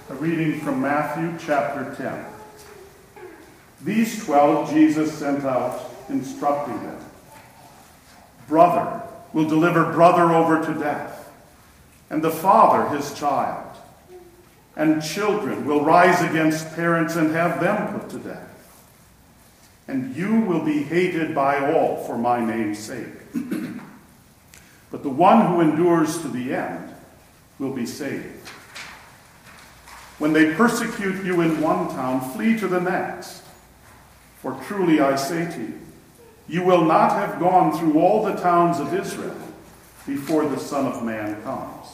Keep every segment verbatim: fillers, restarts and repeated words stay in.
A reading from Matthew chapter ten. These twelve Jesus sent out, instructing them. Brother will deliver brother over to death, and the father his child. And children will rise against parents and have them put to death. And you will be hated by all for my name's sake. But the one who endures to the end will be saved. When they persecute you in one town, flee to the next. For truly I say to you, you will not have gone through all the towns of Israel before the Son of Man comes.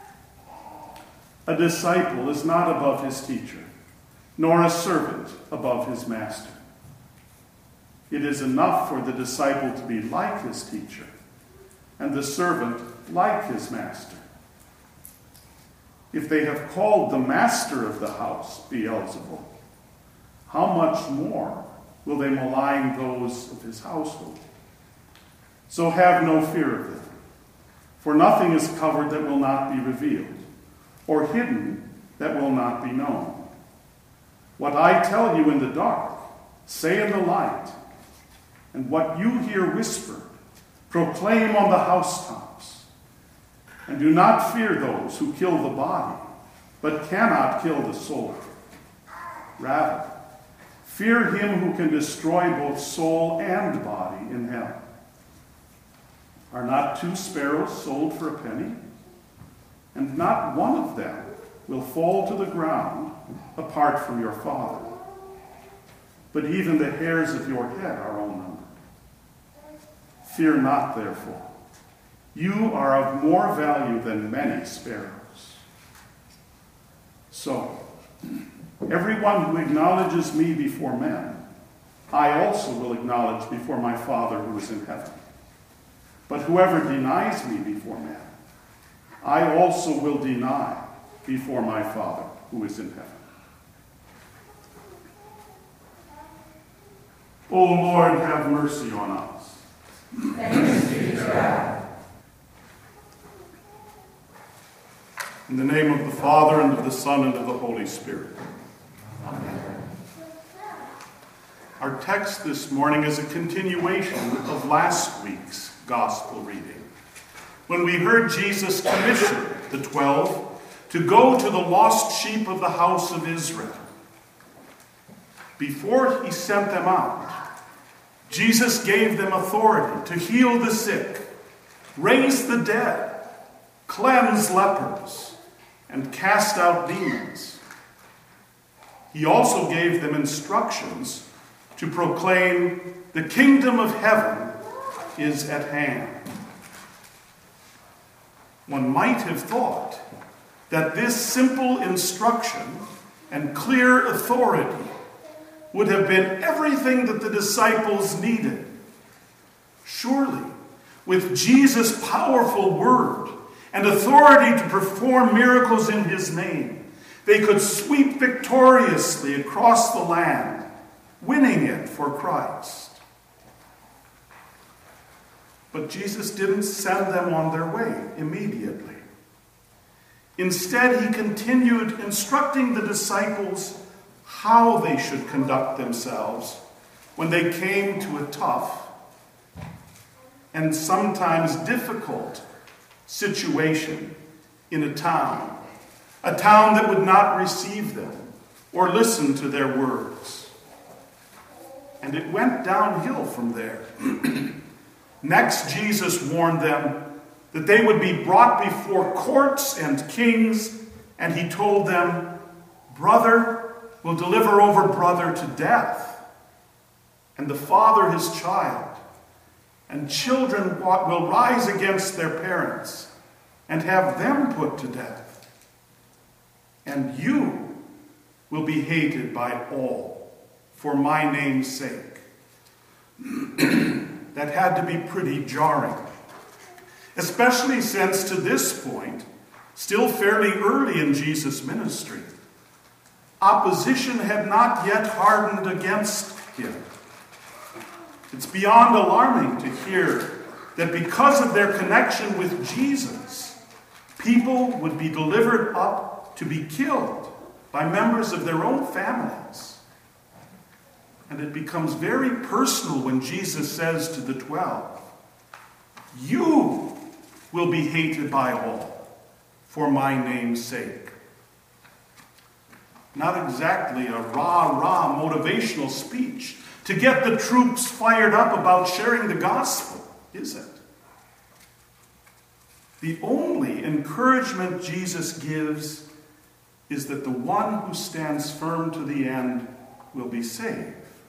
A disciple is not above his teacher, nor a servant above his master. It is enough for the disciple to be like his teacher, and the servant like his master. If they have called the master of the house Beelzebul, how much more will they malign those of his household? So have no fear of them, for nothing is covered that will not be revealed, or hidden that will not be known. What I tell you in the dark, say in the light, and what you hear whispered, proclaim on the housetops. And do not fear those who kill the body, but cannot kill the soul. Rather, fear him who can destroy both soul and body in hell. Are not two sparrows sold for a penny? And not one of them will fall to the ground apart from your Father. But even the hairs of your head are all numbered. Fear not, therefore. You are of more value than many sparrows. So, everyone who acknowledges me before men, I also will acknowledge before my Father who is in heaven. But whoever denies me before men, I also will deny before my Father who is in heaven. O Lord, have mercy on us. Thanks be to God. In the name of the Father, and of the Son, and of the Holy Spirit. Amen. Our text this morning is a continuation of last week's gospel reading, when we heard Jesus commission the twelve to go to the lost sheep of the house of Israel. Before he sent them out, Jesus gave them authority to heal the sick, raise the dead, cleanse lepers, and cast out demons. He also gave them instructions to proclaim the kingdom of heaven is at hand. One might have thought that this simple instruction and clear authority would have been everything that the disciples needed. Surely, with Jesus' powerful word and authority to perform miracles in his name, they could sweep victoriously across the land, winning it for Christ. But Jesus didn't send them on their way immediately. Instead, he continued instructing the disciples how they should conduct themselves when they came to a tough and sometimes difficult situation in a town, a town that would not receive them or listen to their words. And it went downhill from there. Next, Jesus warned them that they would be brought before courts and kings, and he told them, brother will deliver over brother to death, and the father his child, and children will rise against their parents and have them put to death. And you will be hated by all for my name's sake. That had to be pretty jarring, especially since to this point, still fairly early in Jesus' ministry, opposition had not yet hardened against him. It's beyond alarming to hear that because of their connection with Jesus, people would be delivered up to be killed by members of their own families. And it becomes very personal when Jesus says to the twelve, "You will be hated by all for my name's sake." Not exactly a rah-rah motivational speech to get the troops fired up about sharing the gospel, is it? The only encouragement Jesus gives is that the one who stands firm to the end will be saved.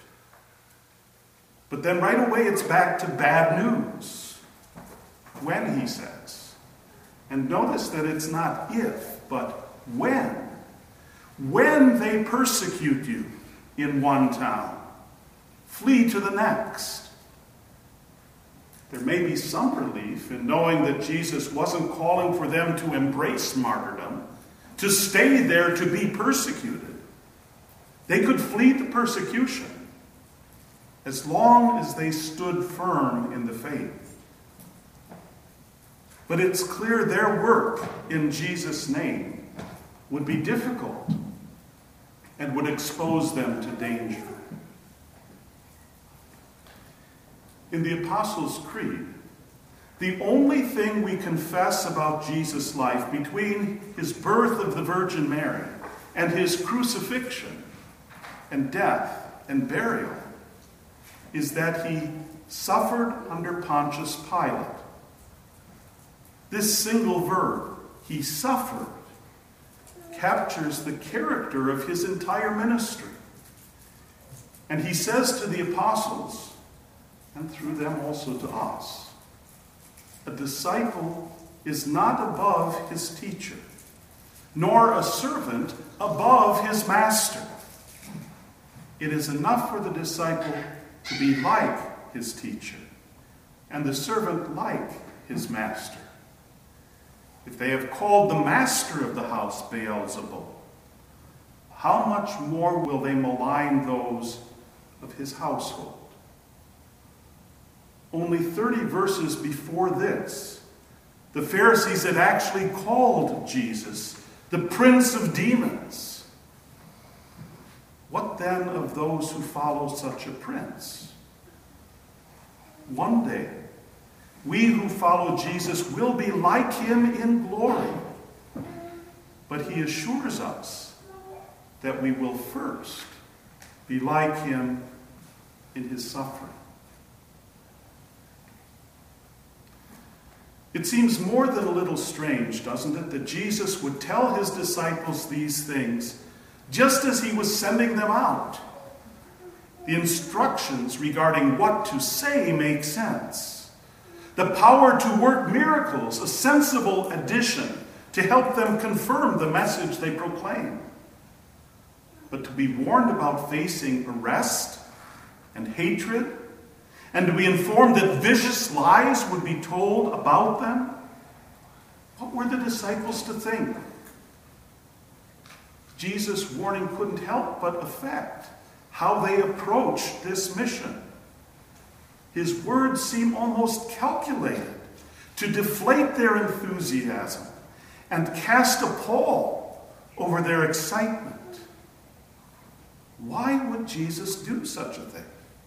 But then right away it's back to bad news. When, he says. And notice that it's not if, but when. When they persecute you in one town, flee to the next. There may be some relief in knowing that Jesus wasn't calling for them to embrace martyrdom, to stay there to be persecuted. They could flee the persecution as long as they stood firm in the faith. But it's clear their work in Jesus' name would be difficult and would expose them to danger. In the Apostles' Creed, the only thing we confess about Jesus' life between his birth of the Virgin Mary and his crucifixion and death and burial is that he suffered under Pontius Pilate. This single verb, he suffered, captures the character of his entire ministry. And he says to the apostles, and through them also to us, a disciple is not above his teacher, nor a servant above his master. It is enough for the disciple to be like his teacher, and the servant like his master. If they have called the master of the house Beelzebul, how much more will they malign those of his household? Only thirty verses before this, the Pharisees had actually called Jesus the prince of demons. What then of those who follow such a prince? One day, we who follow Jesus will be like him in glory. But he assures us that we will first be like him in his suffering. It seems more than a little strange, doesn't it, that Jesus would tell his disciples these things just as he was sending them out. The instructions regarding what to say make sense. The power to work miracles, a sensible addition to help them confirm the message they proclaim. But to be warned about facing arrest and hatred, and to be informed that vicious lies would be told about them, what were the disciples to think? Jesus' warning couldn't help but affect how they approached this mission. His words seem almost calculated to deflate their enthusiasm and cast a pall over their excitement. Why would Jesus do such a thing?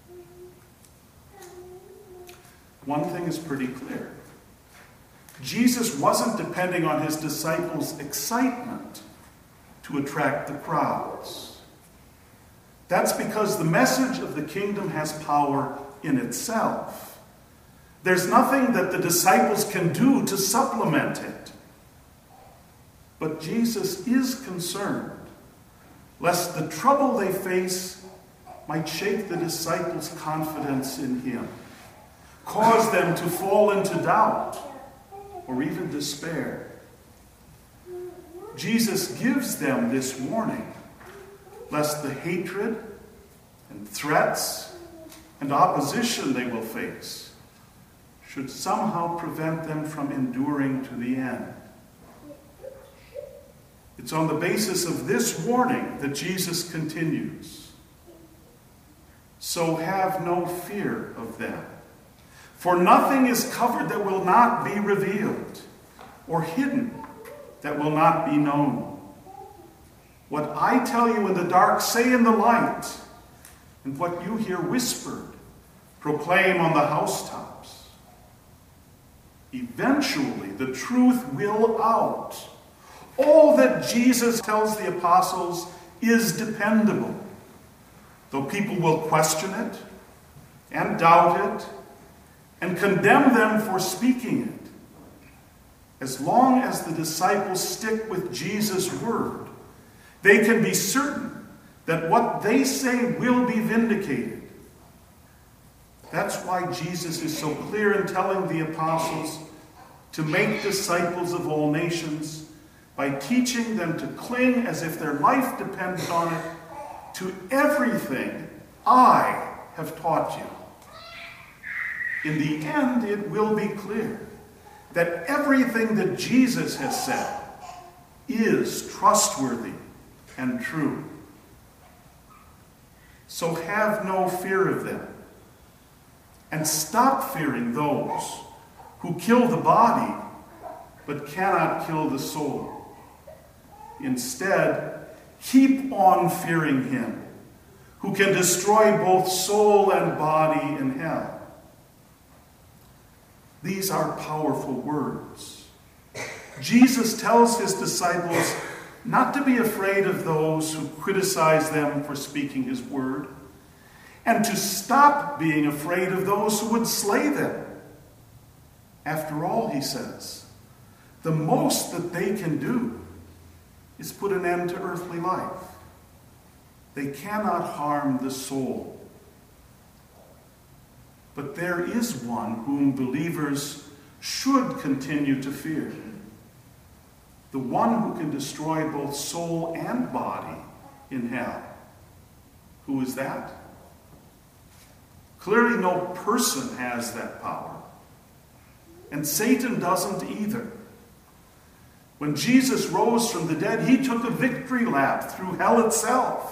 One thing is pretty clear. Jesus wasn't depending on his disciples' excitement to attract the crowds. That's because the message of the kingdom has power in itself. There's nothing that the disciples can do to supplement it. But Jesus is concerned lest the trouble they face might shake the disciples' confidence in him, cause them to fall into doubt or even despair. Jesus gives them this warning, lest the hatred and threats and opposition they will face should somehow prevent them from enduring to the end. It's on the basis of this warning that Jesus continues. So have no fear of them, for nothing is covered that will not be revealed, or hidden that will not be known. What I tell you in the dark, say in the light. And what you hear whispered, proclaim on the housetops. Eventually, the truth will out. All that Jesus tells the apostles is dependable. Though people will question it and doubt it and condemn them for speaking it, as long as the disciples stick with Jesus' word, they can be certain that what they say will be vindicated. That's why Jesus is so clear in telling the apostles to make disciples of all nations by teaching them to cling as if their life depended on it to everything I have taught you. In the end, it will be clear that everything that Jesus has said is trustworthy and true. So have no fear of them, and stop fearing those who kill the body but cannot kill the soul. Instead, keep on fearing him who can destroy both soul and body in hell. These are powerful words. Jesus tells his disciples not to be afraid of those who criticize them for speaking his word, and to stop being afraid of those who would slay them. After all, he says, the most that they can do is put an end to earthly life. They cannot harm the soul. But there is one whom believers should continue to fear. The one who can destroy both soul and body in hell. Who is that? Clearly no person has that power. And Satan doesn't either. When Jesus rose from the dead, he took a victory lap through hell itself.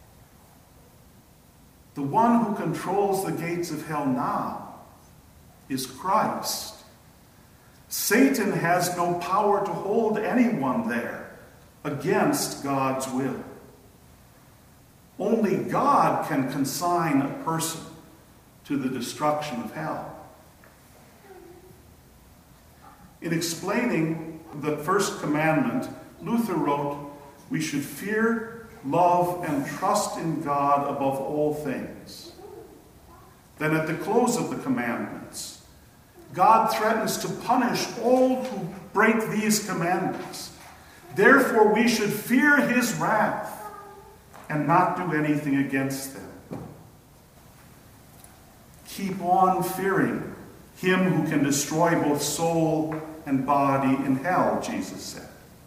The one who controls the gates of hell now is Christ. Satan has no power to hold anyone there against God's will. Only God can consign a person to the destruction of hell. In explaining the first commandment, Luther wrote, we should fear, love, and trust in God above all things. Then at the close of the commandments, God threatens to punish all who break these commandments. Therefore, we should fear his wrath and not do anything against them. Keep on fearing him who can destroy both soul and body in hell, Jesus said.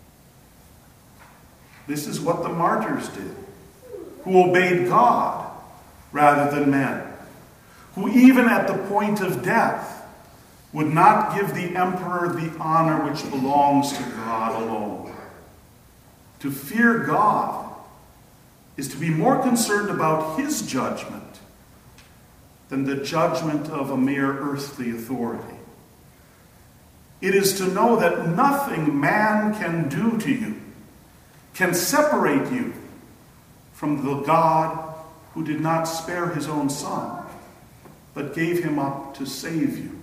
This is what the martyrs did, who obeyed God rather than men, who even at the point of death would not give the emperor the honor which belongs to God alone. To fear God is to be more concerned about his judgment than the judgment of a mere earthly authority. It is to know that nothing man can do to you can separate you from the God who did not spare his own son, but gave him up to save you.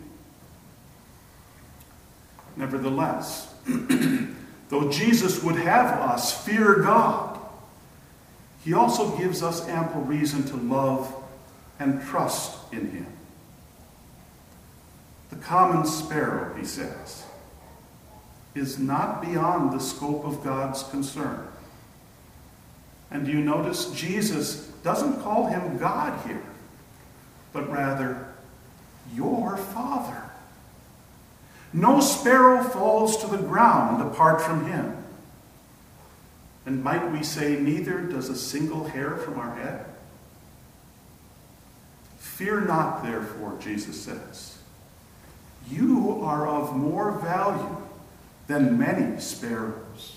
Nevertheless, though Jesus would have us fear God, he also gives us ample reason to love and trust in him. The common sparrow, he says, is not beyond the scope of God's concern. And you notice Jesus doesn't call him God here, but rather your Father. No sparrow falls to the ground apart from him. And might we say, neither does a single hair from our head? Fear not, therefore, Jesus says. You are of more value than many sparrows.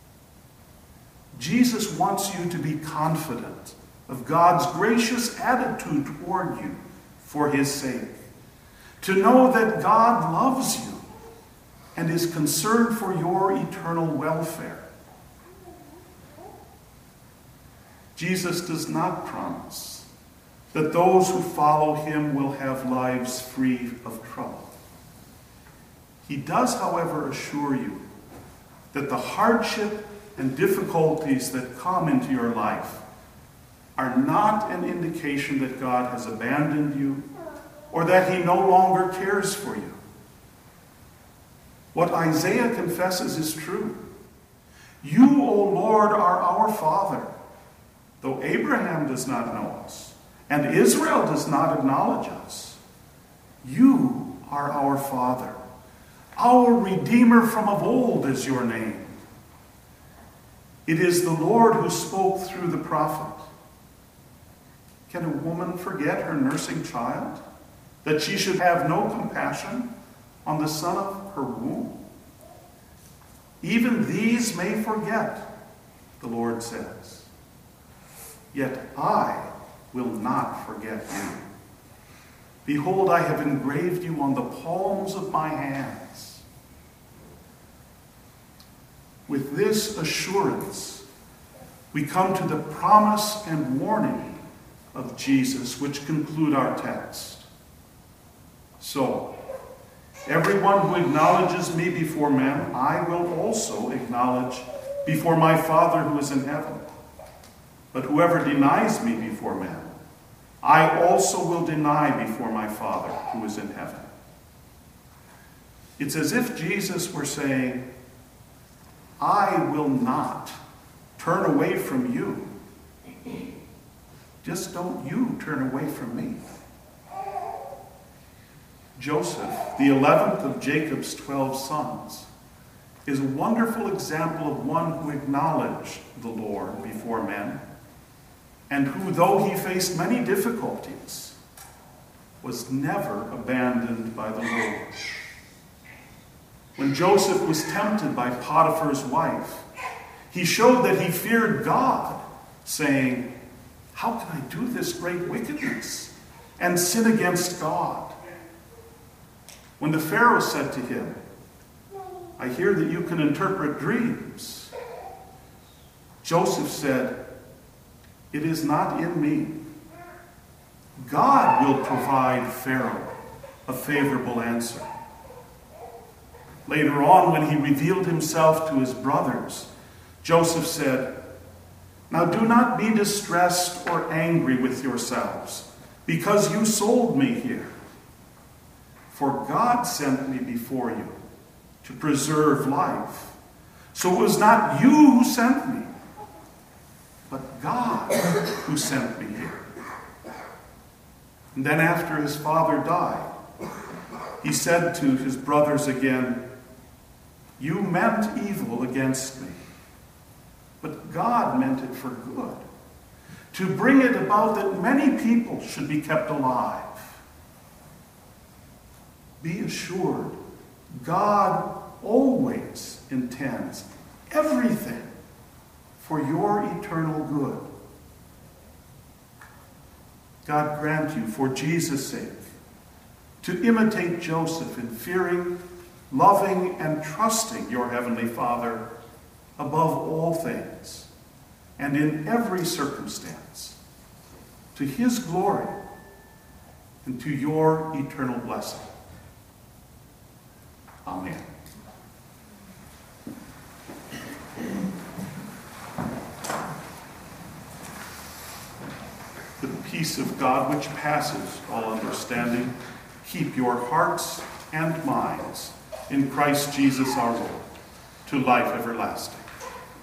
Jesus wants you to be confident of God's gracious attitude toward you for his sake. To know that God loves you and is concerned for your eternal welfare. Jesus does not promise that those who follow him will have lives free of trouble. He does, however, assure you that the hardship and difficulties that come into your life are not an indication that God has abandoned you or that he no longer cares for you. What Isaiah confesses is true. You, O Lord, are our Father, though Abraham does not know us, and Israel does not acknowledge us. You are our Father. Our Redeemer from of old is your name. It is the Lord who spoke through the prophet. Can a woman forget her nursing child, that she should have no compassion on the son of her womb? Even these may forget, the Lord says. Yet I will not forget you. Behold, I have engraved you on the palms of my hands. With this assurance, we come to the promise and warning of Jesus, which conclude our text. So, everyone who acknowledges me before men, I will also acknowledge before my Father who is in heaven. But whoever denies me before men, I also will deny before my Father who is in heaven. It's as if Jesus were saying, I will not turn away from you. Just don't you turn away from me. Joseph, the eleventh of Jacob's twelve sons, is a wonderful example of one who acknowledged the Lord before men, and who, though he faced many difficulties, was never abandoned by the Lord. When Joseph was tempted by Potiphar's wife, he showed that he feared God, saying, how can I do this great wickedness and sin against God? When the Pharaoh said to him, I hear that you can interpret dreams, Joseph said, it is not in me. God will provide Pharaoh a favorable answer. Later on, when he revealed himself to his brothers, Joseph said, now do not be distressed or angry with yourselves, because you sold me here. For God sent me before you to preserve life. So it was not you who sent me, but God who sent me here. And then after his father died, he said to his brothers again, you meant evil against me, but God meant it for good, to bring it about that many people should be kept alive. Be assured, God always intends everything for your eternal good. God grant you, for Jesus' sake, to imitate Joseph in fearing, loving, and trusting your heavenly Father above all things and in every circumstance, to his glory and to your eternal blessing. Amen. The peace of God, which passes all understanding, keep your hearts and minds in Christ Jesus our Lord, to life everlasting.